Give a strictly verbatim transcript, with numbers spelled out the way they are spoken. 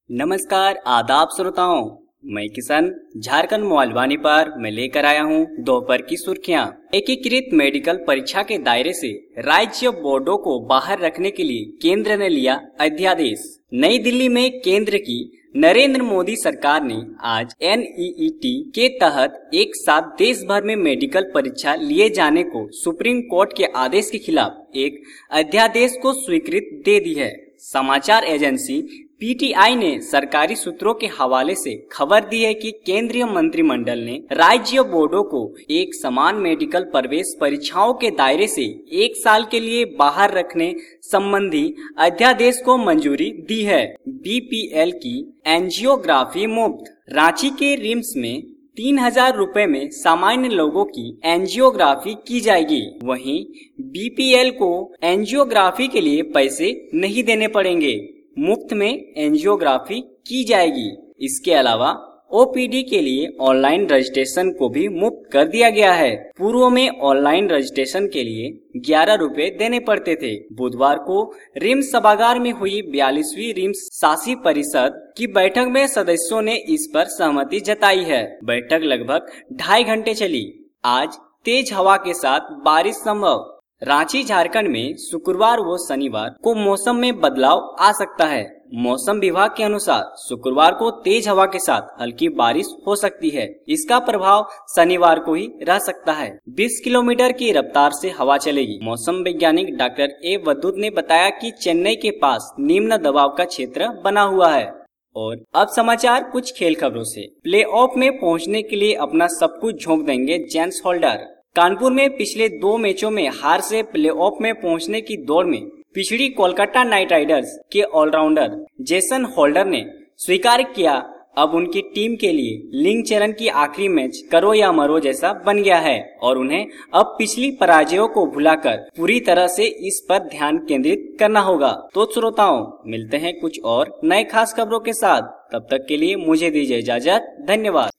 नमस्कार आदाब श्रोताओं, मैं किशन झारखंड मोबाइल वाणी पर मैं लेकर आया हूं दोपहर की सुर्खियां। एकीकृत मेडिकल परीक्षा के दायरे से राज्य बोर्डों को बाहर रखने के लिए केंद्र ने लिया अध्यादेश। नई दिल्ली में केंद्र की नरेंद्र मोदी सरकार ने आज एन ई ई टी के तहत एक साथ देश भर में मेडिकल परीक्षा लिए जाने को सुप्रीम कोर्ट के आदेश के खिलाफ एक अध्यादेश को स्वीकृति दे दी है। समाचार एजेंसी पी टी आई ने सरकारी सूत्रों के हवाले से खबर दी है कि केंद्रीय मंत्रिमंडल ने राज्य बोर्डों को एक समान मेडिकल प्रवेश परीक्षाओं के दायरे से एक साल के लिए बाहर रखने संबंधी अध्यादेश को मंजूरी दी है। बी पी एल की एंजियोग्राफी मुफ्त। रांची के रिम्स में तीन हजार रूपए में सामान्य लोगों की एंजियोग्राफी की जाएगी। वहीं बी पी एल को एंजियोग्राफी के लिए पैसे नहीं देने पड़ेंगे, मुफ्त में एंजियोग्राफी की जाएगी। इसके अलावा ओ पी डी के लिए ऑनलाइन रजिस्ट्रेशन को भी मुफ्त कर दिया गया है। पूर्व में ऑनलाइन रजिस्ट्रेशन के लिए ग्यारह रुपए देने पड़ते थे। बुधवार को रिम्स सभागार में हुई बयालीसवीं रिम्स शासी परिषद की बैठक में सदस्यों ने इस पर सहमति जताई है। बैठक लगभग ढाई घंटे चली। आज तेज हवा के साथ बारिश संभव। रांची झारखंड में शुक्रवार व शनिवार को मौसम में बदलाव आ सकता है। मौसम विभाग के अनुसार शुक्रवार को तेज हवा के साथ हल्की बारिश हो सकती है। इसका प्रभाव शनिवार को ही रह सकता है। बीस किलोमीटर की रफ्तार से हवा चलेगी। मौसम वैज्ञानिक डॉक्टर ए वदूद ने बताया कि चेन्नई के पास निम्न दबाव का क्षेत्र बना हुआ है। और अब समाचार कुछ खेल खबरों से। प्ले ऑफ में पहुंचने के लिए अपना सब कुछ झोंक देंगे जेम्स होल्डर। कानपुर में पिछले दो मैचों में हार से प्लेऑफ में पहुंचने की दौड़ में पिछड़ी कोलकाता नाइट राइडर्स के ऑलराउंडर जेसन होल्डर ने स्वीकार किया अब उनकी टीम के लिए लीग चरण की आखिरी मैच करो या मरो जैसा बन गया है और उन्हें अब पिछली पराजयों को भुलाकर पूरी तरह से इस पर ध्यान केंद्रित करना होगा। तो श्रोताओं, मिलते हैं कुछ और नए खास खबरों के साथ। तब तक के लिए मुझे दीजिए इजाजत। धन्यवाद।